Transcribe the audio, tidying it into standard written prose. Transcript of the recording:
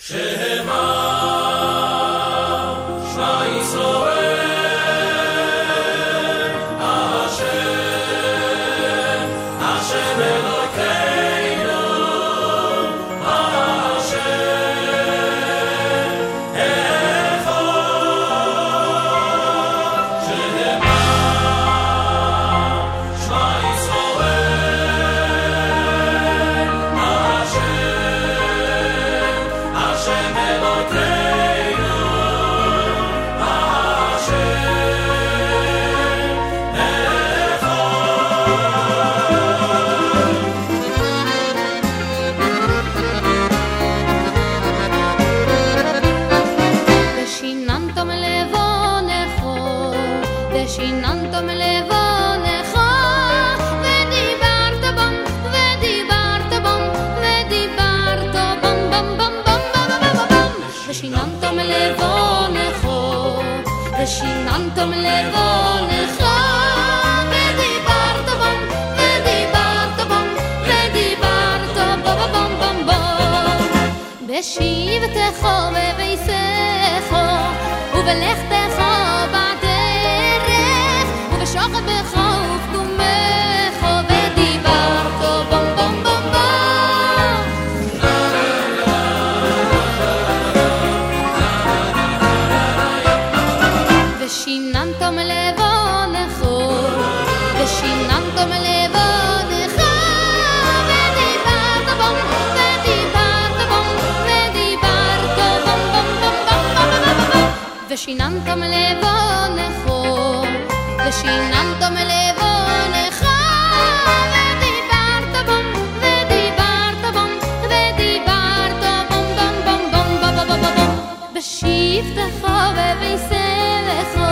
ושיננתם לבונך ודיברת בום ודיברת בום ודיברת בום בום בום בשבתך ובביסך ובלכתך בדרך ובשוכבך ובקומך ודיברת בום בום בום ושיננתם לבונך ושיננתם לבונך ודיברת בום ודיברת בום ודיברת בום בום בום בום ושיננתם לבונך ושיננתם לבונך ודיברת בום ודיברת בום ודיברת בום בום בום בום בום בום בשבתך ובביסך